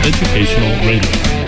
Educational Radio.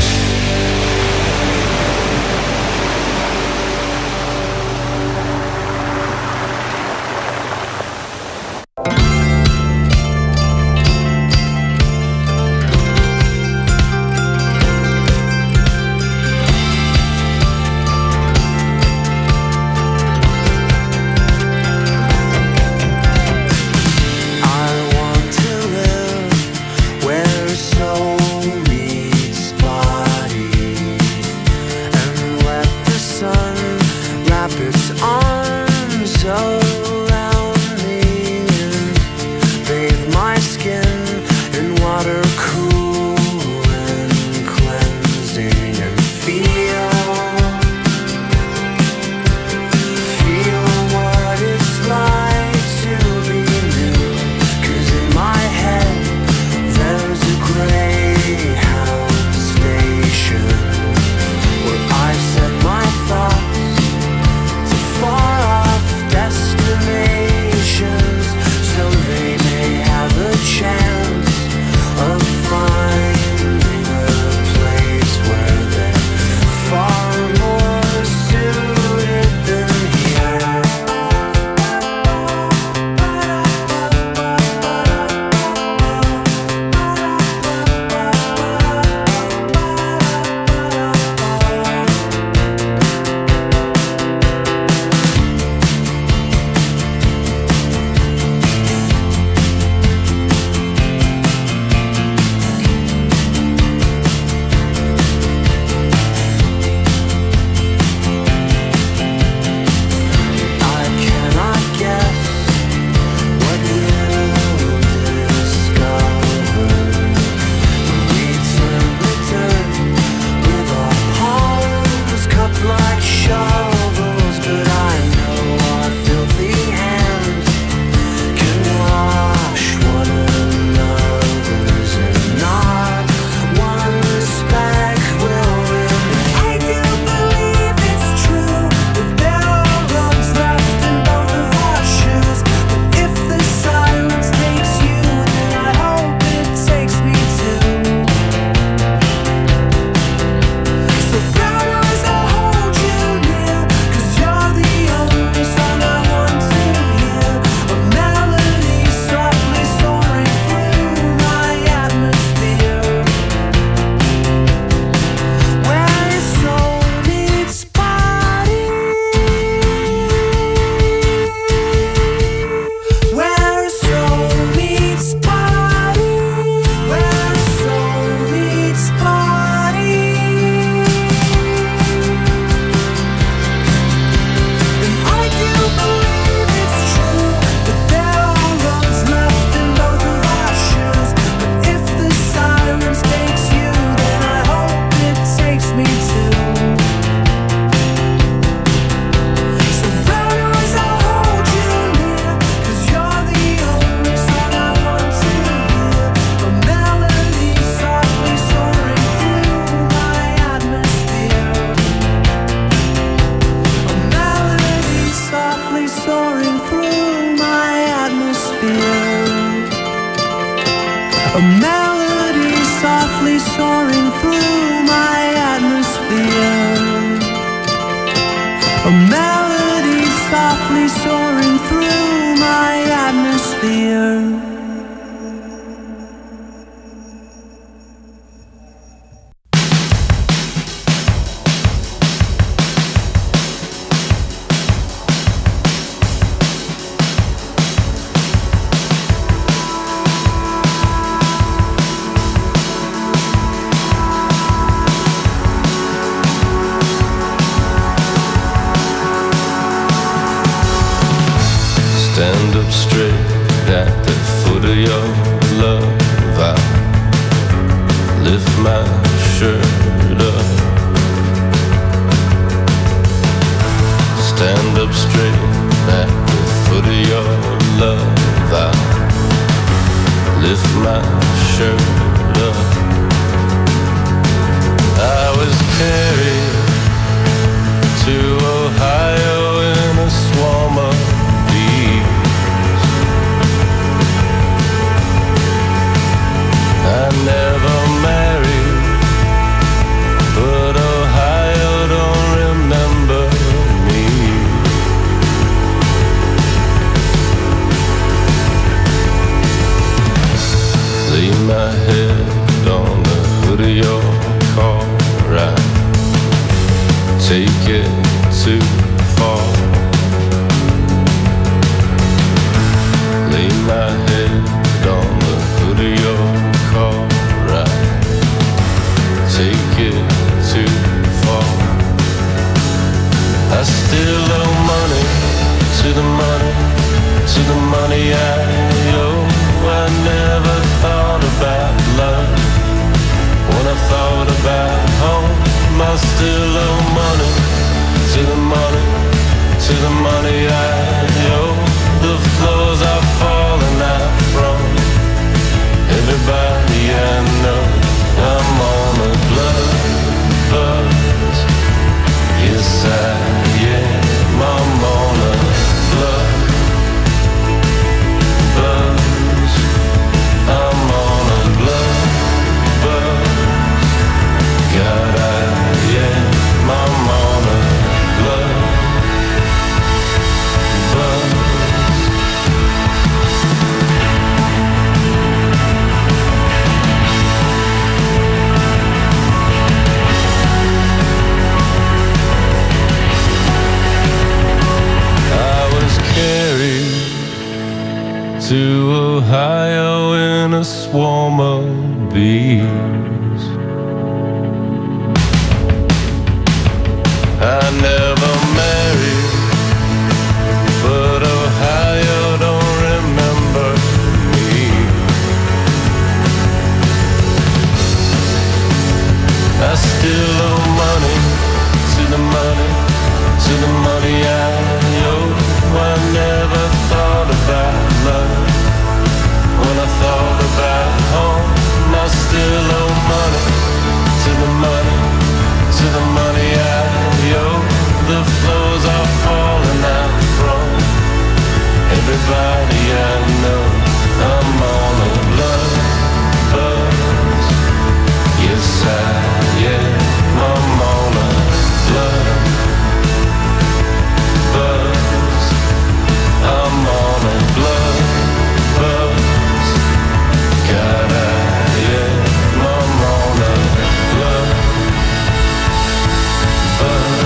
Stand up straight at the foot of your love. I lift my shirt up. Stand up straight at the foot of your love. I lift my shirt up. I was carried to Ohio in a swarm of I never met still owe money to the money, to the money I owe. I never thought about love when I thought about home. I still owe money to the money, to the money I owe. The floors are falling out from everybody I know. I'm on a blood buzz. Yes, I am. I'm on a blood buzz. I'm on a blood buzz. God, I am. I'm on a blood buzz. To Ohio in a swarm of bees. I never married, but Ohio don't remember me. I still owe money to the money, to the money I owe. I never thought about love when I thought about home. I still owe money to the money, to the money I owe. The floors are falling out from everybody I know. I'm on a blood buzz. Yes, I am. I'm on a blood buzz. I'm on a blood buzz. God, I am. I'm on a blood buzz.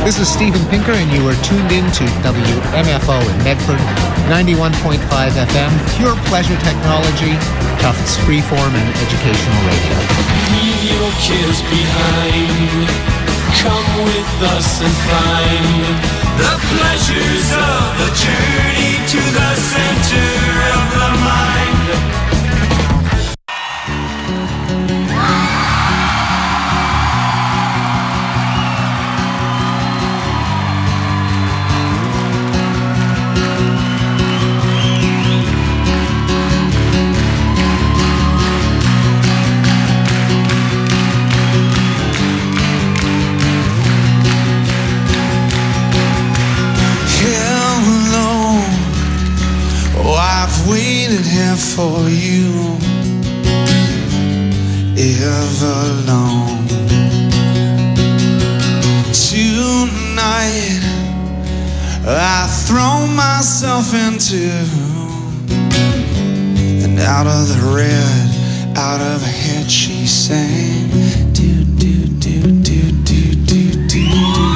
This is Steven Pinker, and you are tuned in to WMFO in Medford, 91.5 FM, pure pleasure technology, Tufts freeform and educational radio. Leave your cares behind. Come with us and find the pleasures of the journey to the center of the mind. Waited here for you ever long. Tonight I throw myself into, and out of the red, out of her head she sang, do do do do do do do.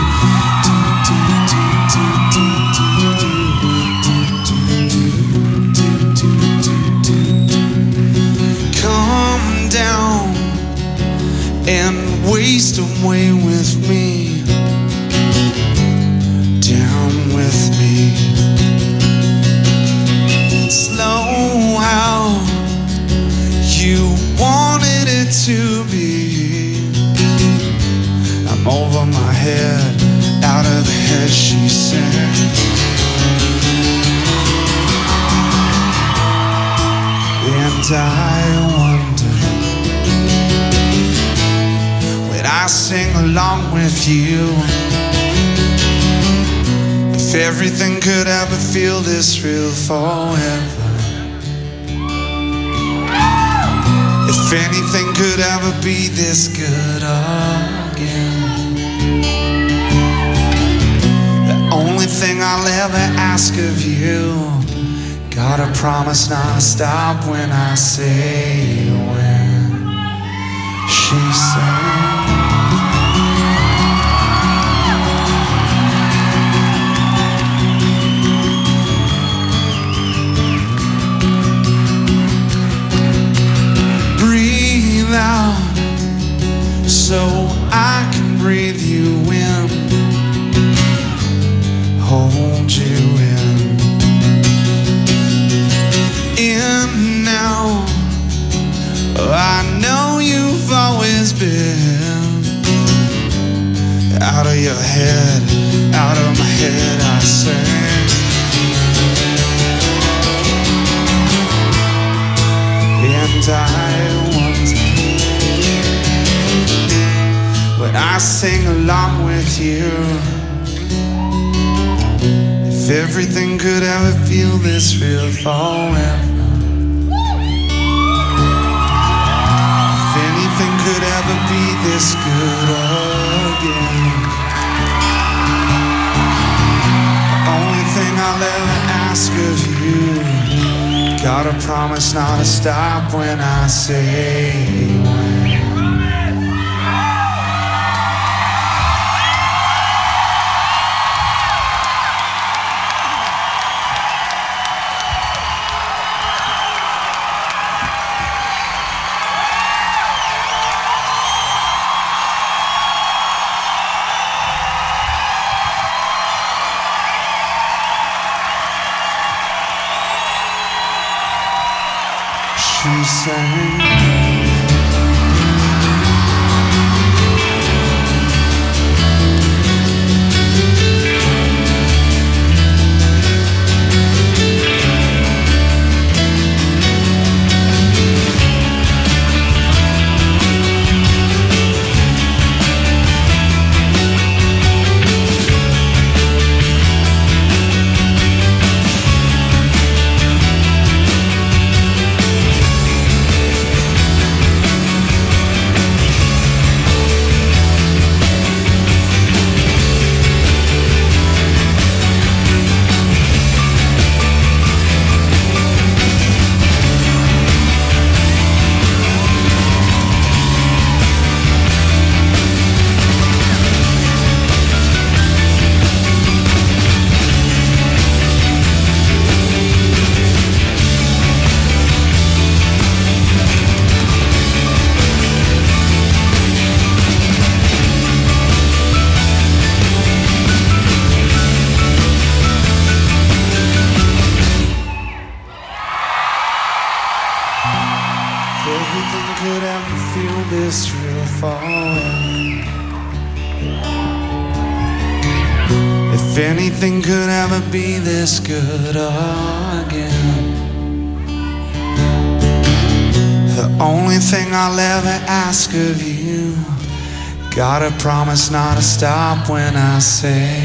And waste away with me, down with me. Slow how you wanted it to be. I'm over my head, out of the head she said. And I wonder, I sing along with you, if everything could ever feel this real forever, if anything could ever be this good again. The only thing I'll ever ask of you, gotta promise not to stop when I say when. She said, out so I can breathe you in, hold you in now. I know you've always been out of your head, out of my head I sang. And I wonder, when I sing along with you, if everything could ever feel this real forever, if anything could ever be this good again. The only thing I'll ever ask of you, gotta promise not to stop when I say when. She sang. this real falling. If anything could ever be this good again, the only thing I'll ever ask of you, gotta promise not to stop when I say.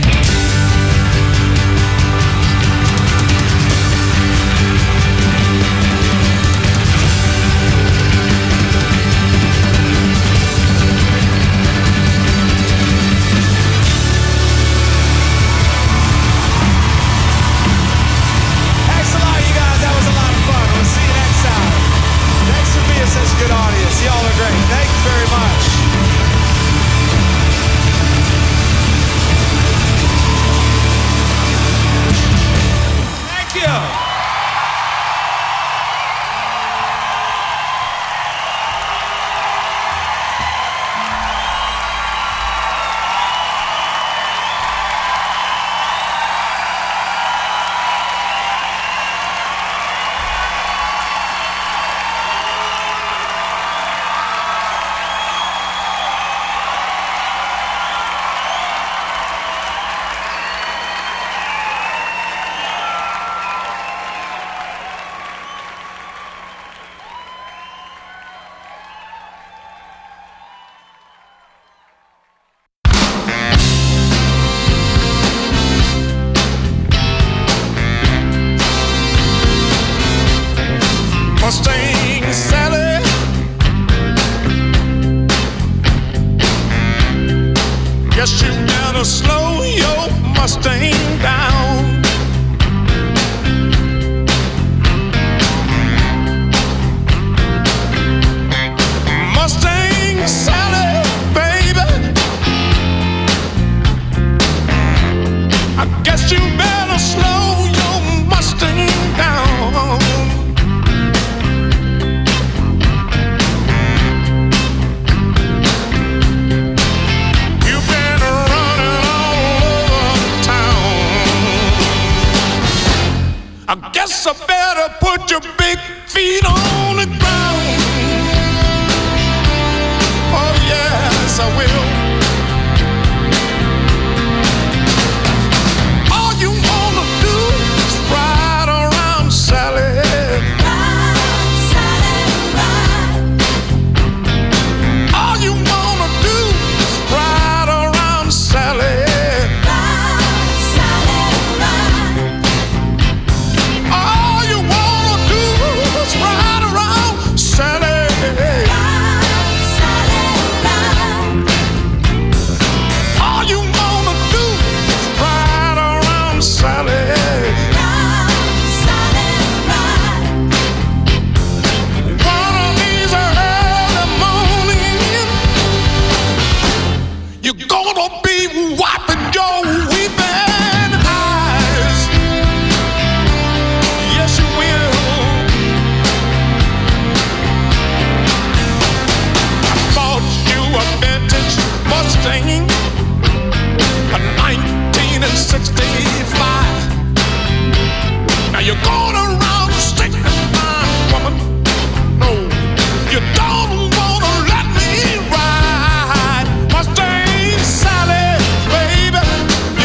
Good audience. Y'all are great. Thank you very much. Thank you. Mustang Sally, guess you better slow your Mustang down. Mustang Sally, baby, I guess you better slow your Mustang down. I guess I better put your big feet on the ground. Oh yes, I will. All you wanna do is ride around, Sally. Ride, Sally, ride. All you wanna do is ride around, Sally. A 1965. Now you're going around the state and fine, woman. No, you don't wanna let me ride. Mustang Sally, baby.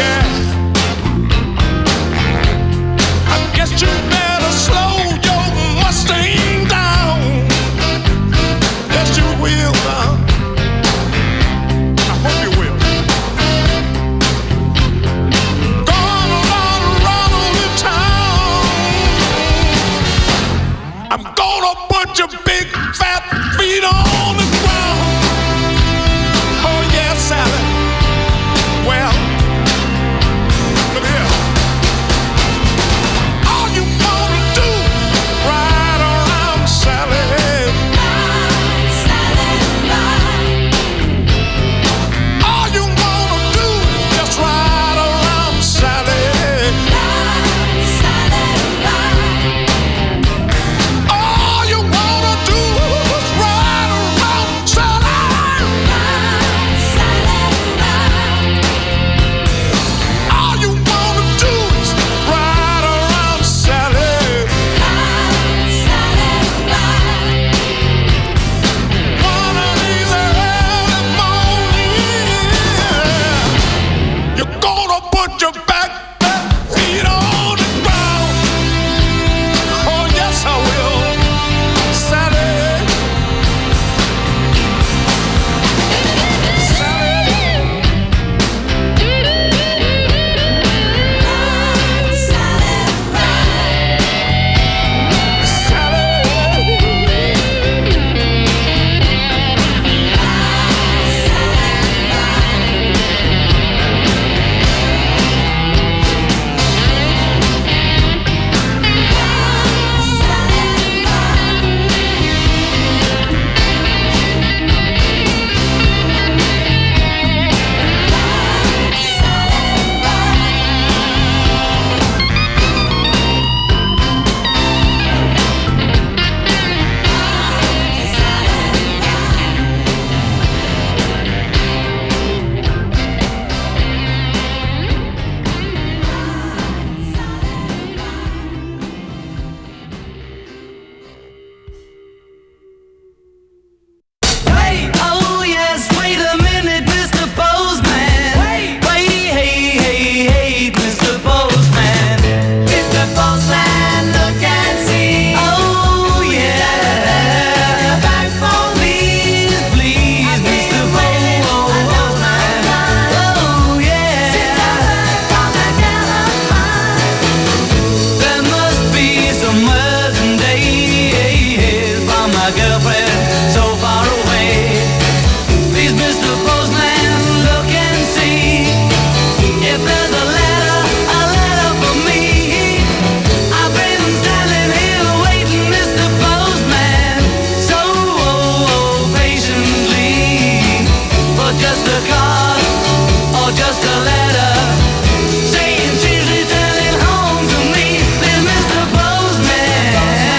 card or just a letter saying she's returning home to me. There's Mr. Postman.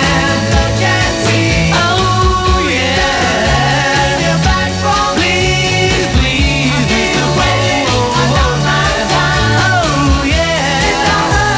Oh yeah. Please, please, Mr. Postman. Oh yeah.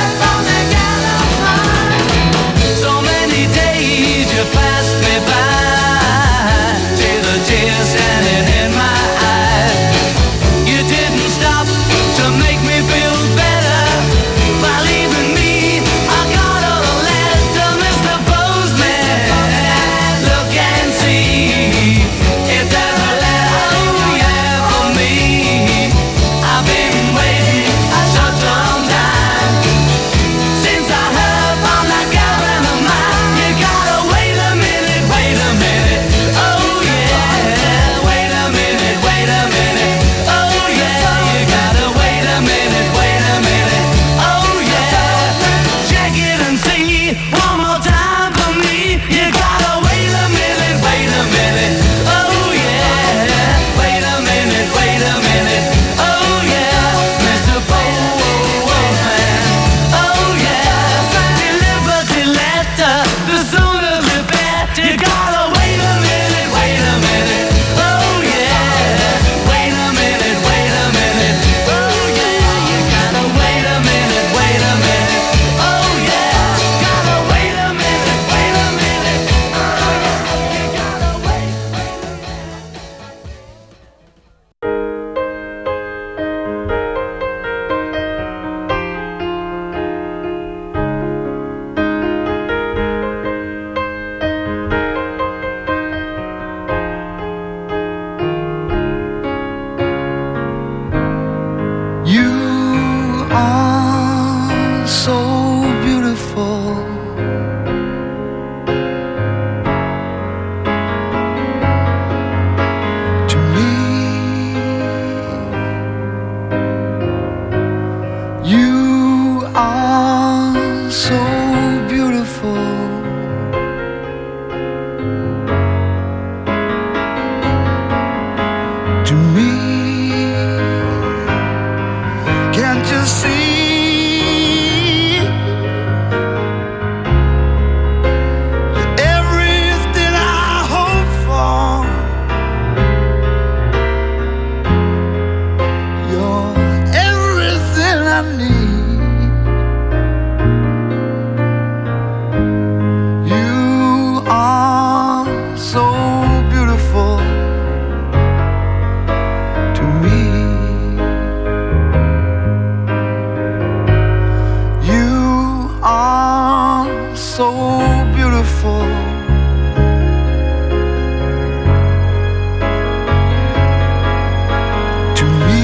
So many days you passed me by, see the tears standing in my eyes. You didn't stop to make me feel better by leaving me. I got a letter, Mr. Postman. Look and see if there's a letter, oh yeah, for me. I've been waiting such a long time since I heard from that girlfriend of mine. You gotta wait a minute, wait a minute. Oh yeah, wait a minute, wait a minute. Oh yeah, you gotta wait a minute, wait a minute. Oh yeah, check it and see one more time for me. You gotta wait a minute, wait a minute. Oh yeah, wait a minute, wait a minute. Oh yeah, Mr. Postman. Oh yeah, deliver the letter, the sooner the better. You gotta wait a minute, wait a minute. Oh yeah, wait a minute, wait a minute. Oh yeah, you gotta wait a minute, wait a minute. Oh yeah, gotta wait a minute, wait a minute. Oh yeah, you gotta wait a minute. You are so beautiful. To me, you are so beautiful. To me, can't you see? You're everything I hope for. You're everything I need. You are so beautiful to me. You are so beautiful to me.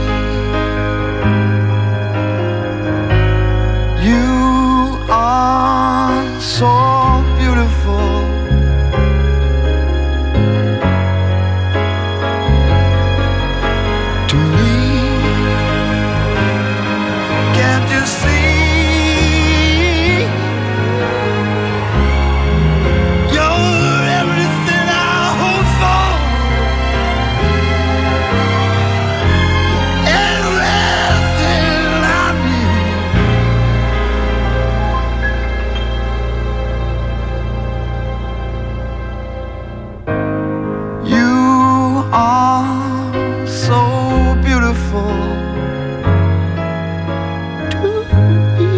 You are so beautiful to me. Can't you see? You're everything I hope for. Everything I need. You are so beautiful to me.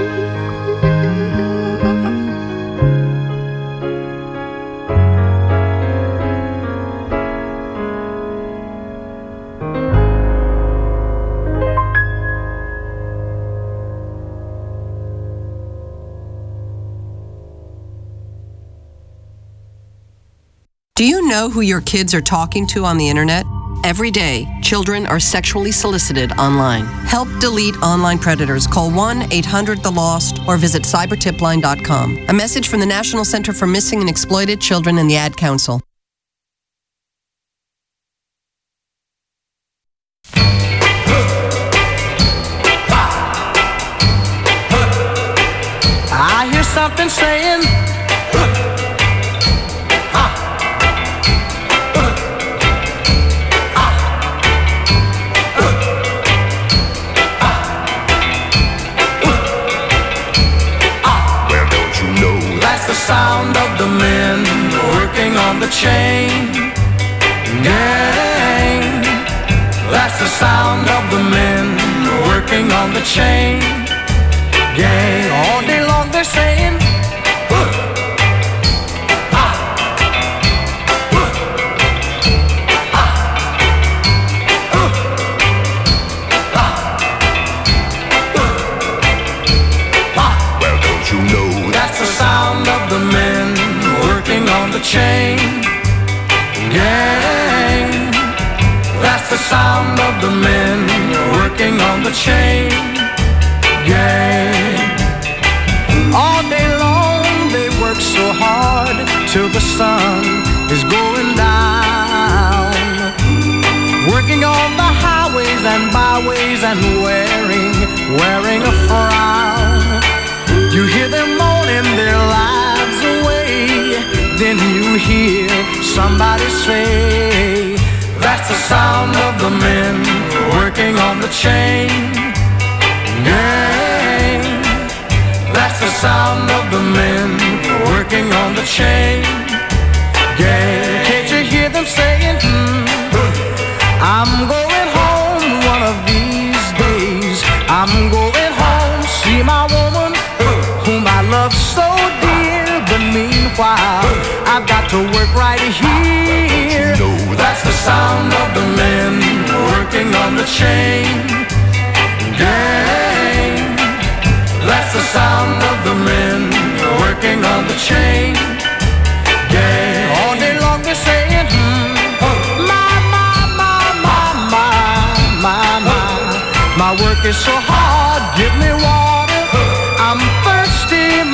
Do you know who your kids are talking to on the internet? Every day, children are sexually solicited online. Help delete online predators. Call 1-800-THE-LOST or visit cybertipline.com. A message from the National Center for Missing and Exploited Children and the Ad Council. I hear something saying, chain gang. That's the sound of the men working on the chain gang. All day long they're saying, chain gang. That's the sound of the men working on the chain gang. All day long they work so hard till the sun is going down, working on the highways and byways and wearing a frown. You hear them moaning their lives away, then you hear somebody say, that's the sound of the men working on the chain gang. That's the sound of the men working on the chain gang. Can't you hear them saying, I'm going home one of these days. I'm going home, see my woman whom I love so dear. But meanwhile, I've got to work right here. That's the sound of the men working on the chain gang. That's the sound of the men working on the chain gang. All day long they're saying, my work is so hard, give me water, I'm thirsty,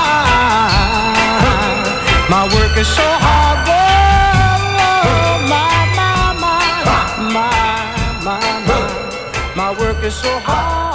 my work is so hard, whoa, my work is so hard.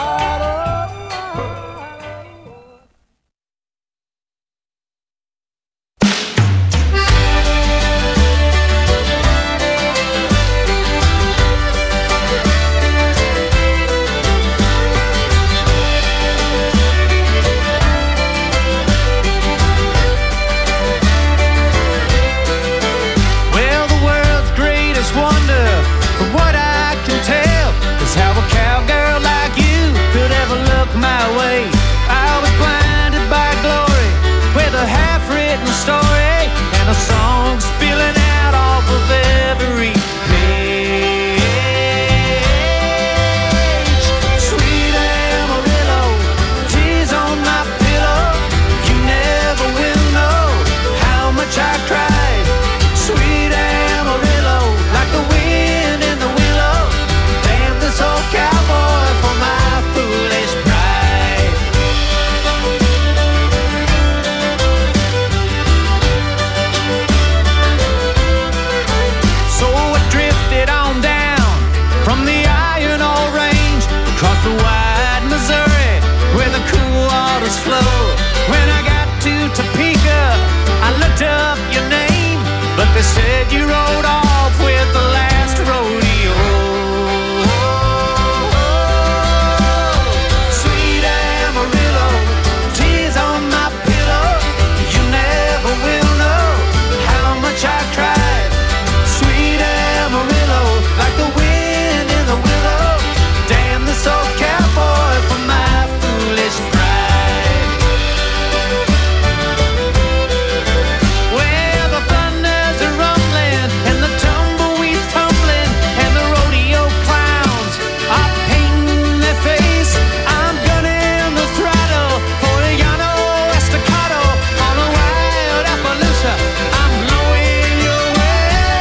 Story and a song spilling out off of every page. Sweet Amarillo, tears on my pillow. You never will know how much I cried. Sweet Amarillo, like the wind in the willow. Damn this old cowboy for my foolish pride. From the Iron Ore Range across the wide Missouri, where the cool waters flow. When I got to Topeka, I looked up your name, but they said you rode off with the last rodeo. Sweet Amarillo, tears on my pillow. You never will know how much I cried. Sweet Amarillo, like the wind in the willow. Damn this old cowboy for my foolish pride. Well, the thunders are rumbling and the tumbleweeds tumbling, and the rodeo clowns are painting their face. I'm gunning the throttle for a Llano Estacado on a wild Appaloosa. I'm blowing your way.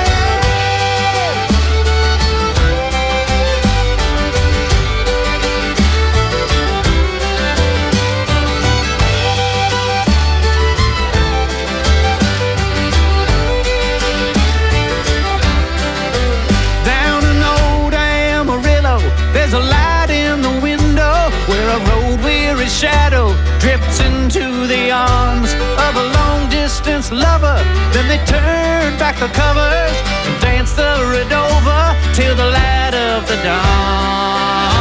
Down in old Amarillo, there's a light in the window where a road-weary shadow drifts into the arms of a long-distance lover. Then they turn back the covers and dance the Redova till the light of the dawn.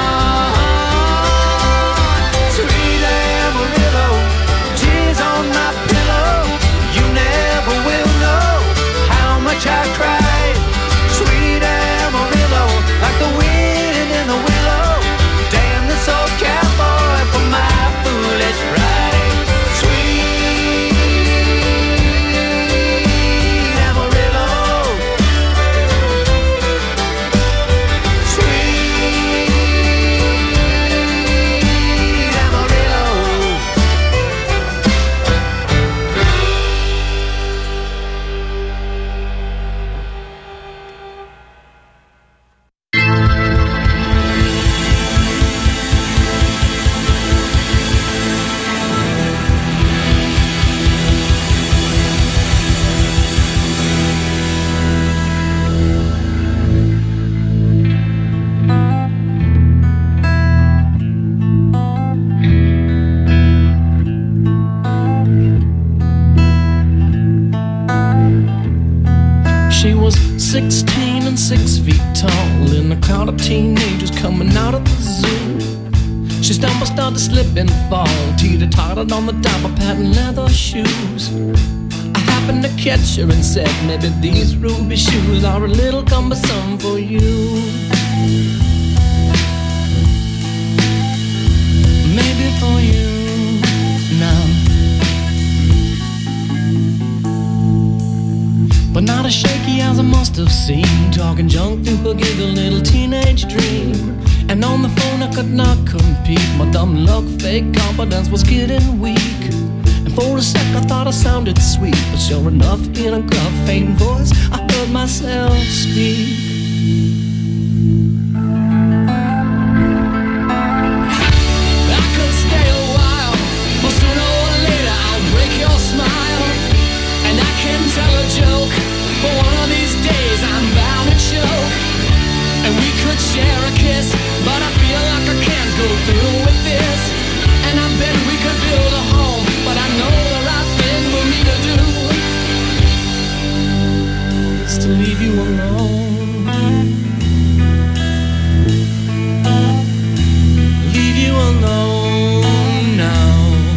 Sweet Amarillo, tears on my pillow. You never will know 16 and 6 feet tall in a crowd of teenagers coming out of the zoo. She stumbled, started to slip and fall, teeter-tottered on the top of patent leather shoes. I happened to catch her and said, maybe these ruby shoes are a little cumbersome for you. Maybe for you now. But not as shaky as I must have seemed, talking junk through her giggle little teenage dream. And on the phone I could not compete, my dumb luck, fake confidence was getting weak. And for a sec I thought I sounded sweet, but sure enough in a gruff, faint voice I heard myself speak. I could stay a while, but sooner or later I'll break your smile. And I can tell a joke, but one of these days I'm bound to choke. And we could share a kiss, but I feel like I can't go through with this. And I bet we could build a home, but I know the right thing for me to do is to leave you alone. Leave you alone now.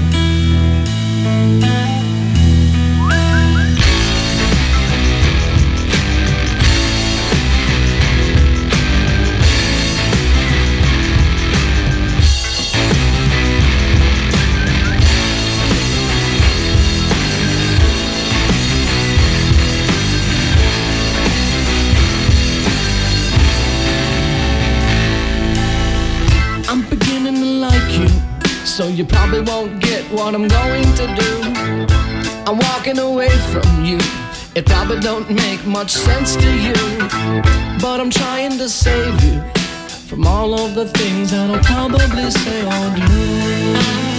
So you probably won't get what I'm going to do. I'm walking away from you. It probably don't make much sense to you, but I'm trying to save you from all of the things that I'll probably say or do.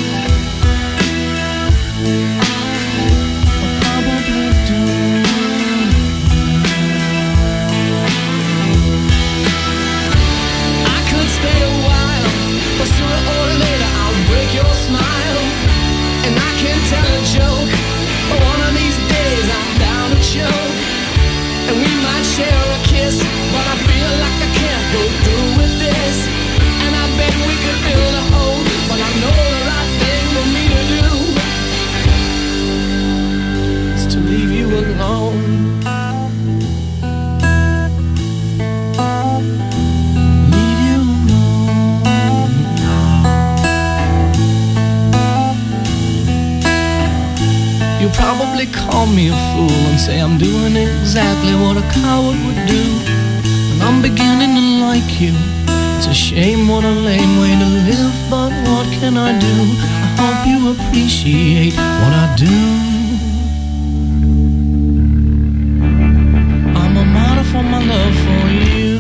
I'll probably do. I could stay a while, but sooner or later I'll break your smile. And I can tell a joke, but one of these days I'm bound to choke. And we might share a kiss, but I feel like I can't go through with this. And I bet we could build a home, but I know the right thing for me to do is to leave you alone. You'll probably call me a fool and say I'm doing exactly what a coward would do. And I'm beginning to like you. It's a shame, what a lame way to live, but what can I do? I hope you appreciate what I do. I'm a martyr for my love for you.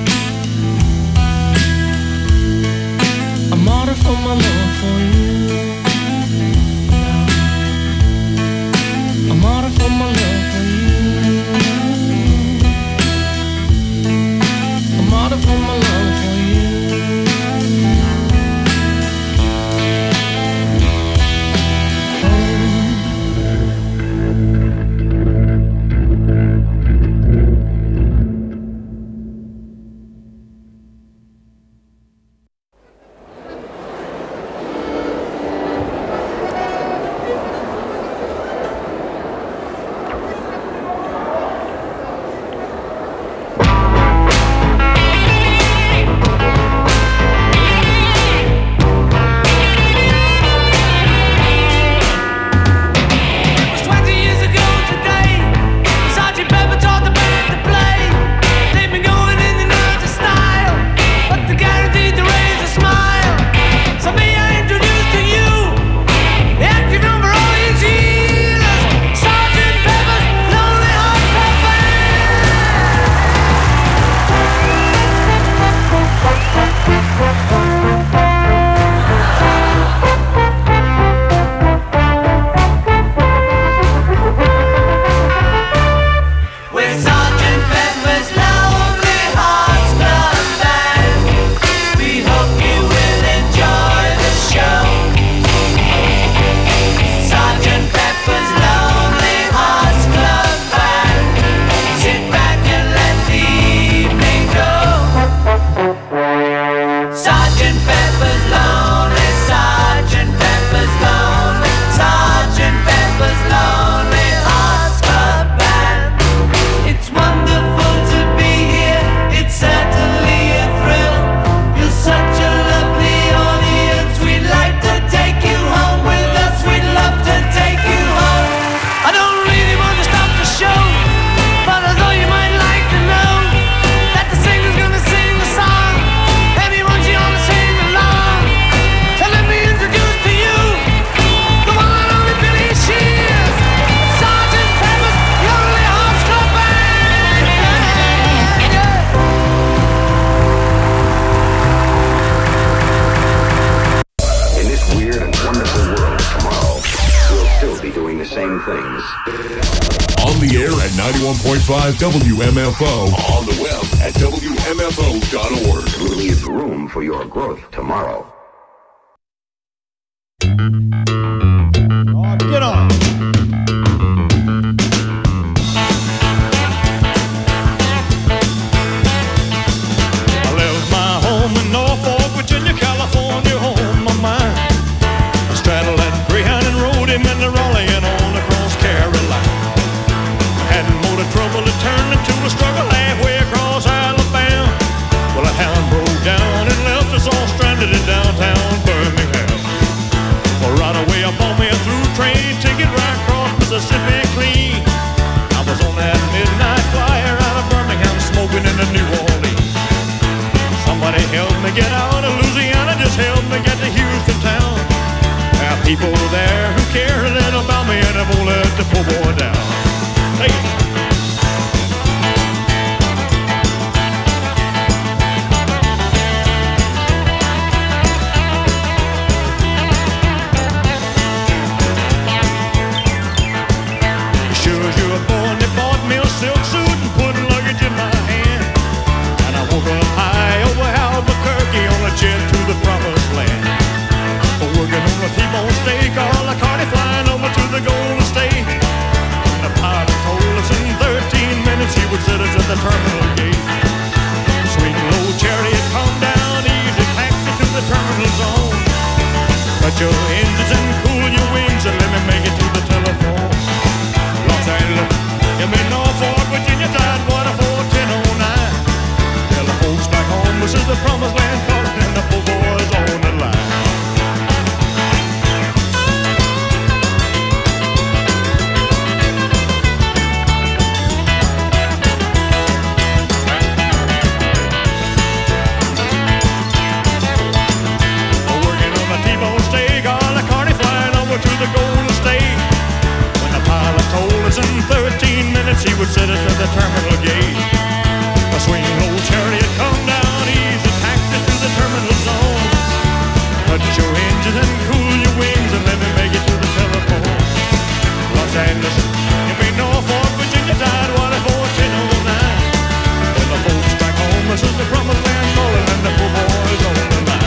A martyr for my love for you. A martyr for my love for you. A martyr for my love for you. Oh, 91.5 WMFO. On the web at WMFO.org. Leave room for your growth tomorrow. Get on. I left my home in Norfolk, Virginia, California, home of mine. I straddled that Greyhound and rode him into Raleigh and on across Carolina. I hadn't more the trouble, it turned into a struggle halfway across Alabama. Well, a hound broke down and left us all stranded in downtown Birmingham. Well, right away I bought me a through train ticket right across Mississippi clean. I was on that midnight flyer out of Birmingham, smoking in the New Orleans. Somebody helped me get out of Louisiana, just helped me get to Houston town. There are people there who care a little about me and I won't let the poor boy down. Hey. To the promised land. Working on a T-bone steak, all the carny flying over to the Golden State. And the pilot told us in 13 minutes he would set us at the terminal gate. Swing low chariot, come down easy, taxi to the terminal zone. Cut your engines and cool your wings and let me make it to the telephone. Los Angeles, give me Norfolk, Virginia, Tidewater 41009. Tell the folks back home this is the promised land, and the poor boys on the line. Working on a T-bone steak, all the carny flying over to the Golden State. When the pilot told us in 13 minutes he would set us at the terminal gate. A swing old chariot come down easy, taxi to the terminal zone. Cut your engines and cool your wings and let me make it to the telephone. Los Angeles, give me Norfolk, Virginia, Tidewater 41009. When the folks back home, this is the promised land calling and the poor boys on the line.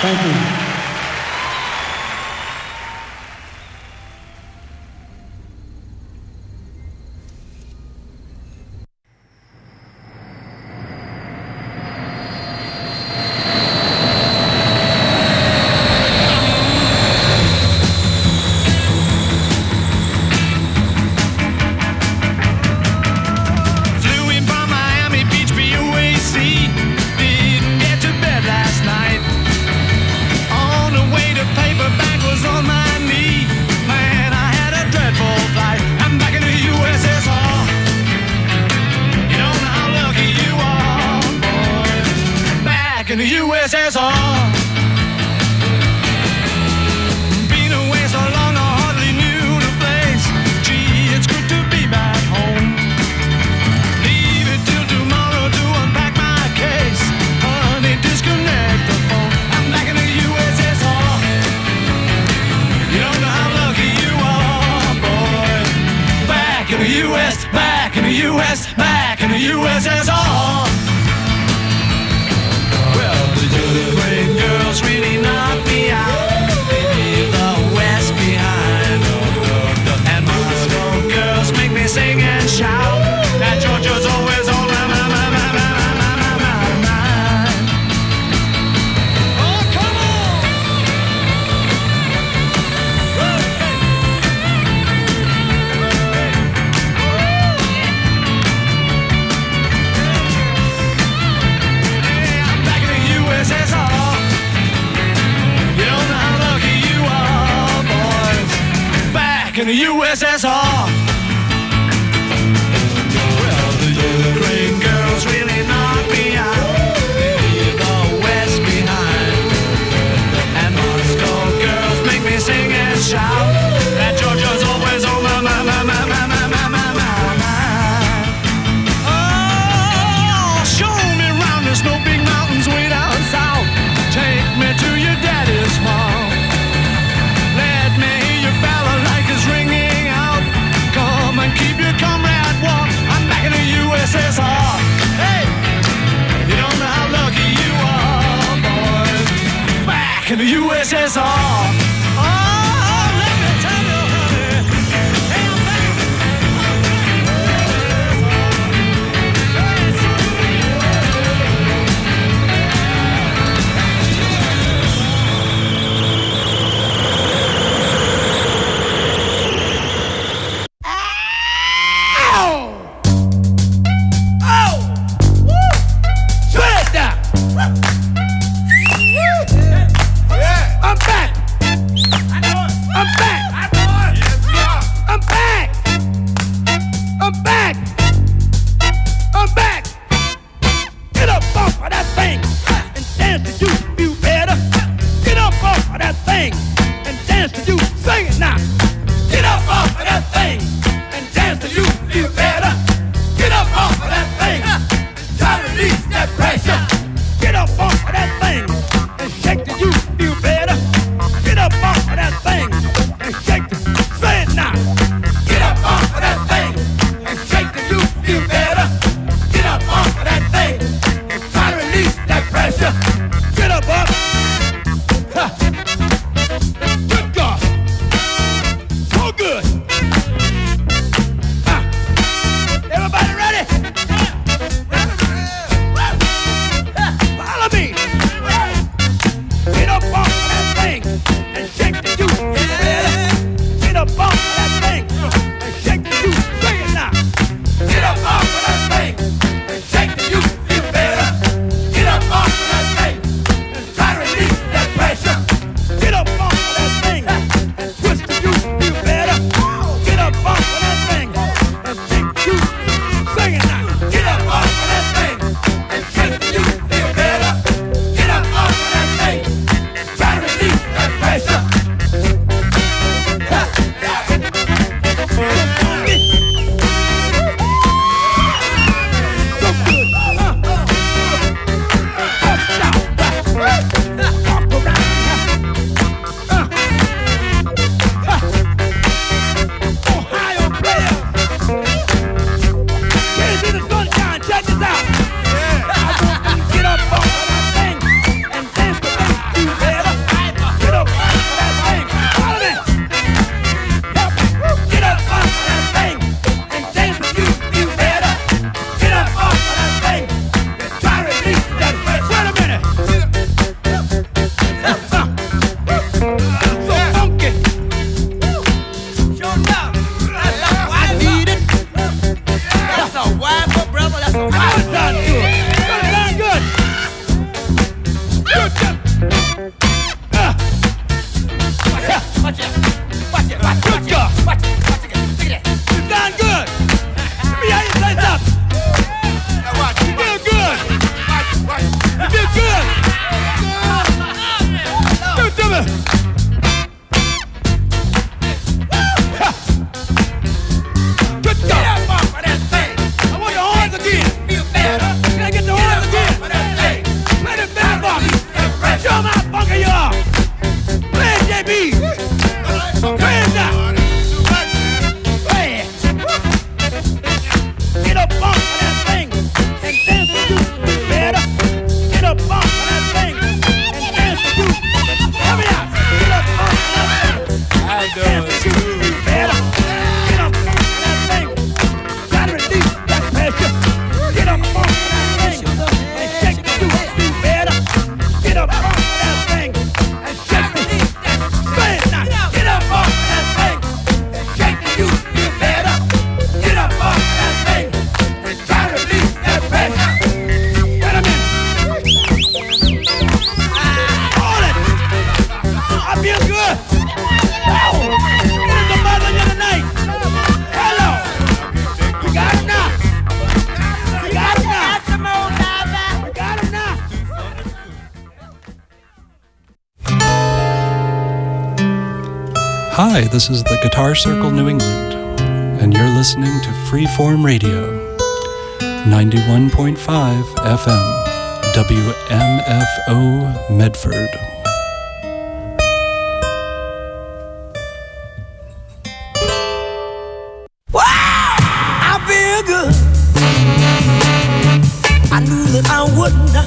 Thank you. In the USSR, been away so long I hardly knew the place. Gee, it's good to be back home. Leave it till tomorrow to unpack my case. Honey, disconnect the phone. I'm back in the USSR. You don't know how lucky you are, boy. Back in the US, back in the US, back in the USSR. The great girls really knock me out. They leave the West behind. And Moscow girls make me sing and shout. That Georgia's always on my mind. Oh, come on! Hey, I'm back in the USSR. You don't know how lucky you are, boys. Back in the USSR. Well, the great girls really knock me out. They leave the West behind. And Moscow girls make me sing and shout. That Georgia's always on my mind. Oh, show me round, there's no big mountains way down south. Take me to your daddy's farm. Let me hear your balalaikas ringing out. Come and keep your comrade warm. I'm back in the USSR. Hey, you don't know how lucky you are, boys. Back in the USSR. Oh, let me tell you, honey. Hey, I'm back. Shake the Hi, this is the Guitar Circle New England, and you're listening to Freeform Radio, 91.5 FM, WMFO Medford. Wow, I feel good. I knew that I wouldn't.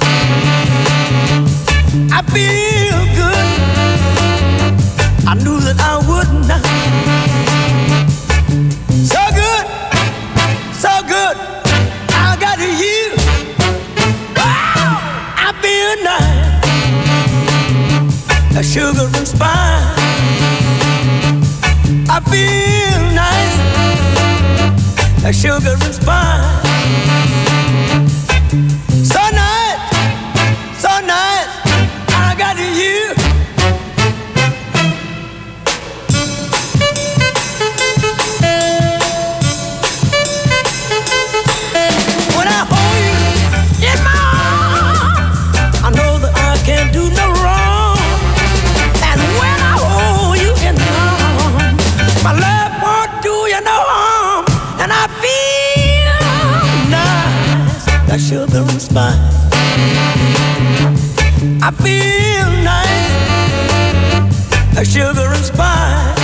I feel good. I knew that I wouldn't. So good, so good. I got you. Wow, I feel nice. A sugar and spice. I feel nice. A sugar and spice. So nice, so nice. I got you. When I hold you in my arms, I know that I can't do no wrong. And when I hold you in my arms, my love won't do you no harm. And I feel nice, like sugar and spice. I feel nice, like sugar and spice.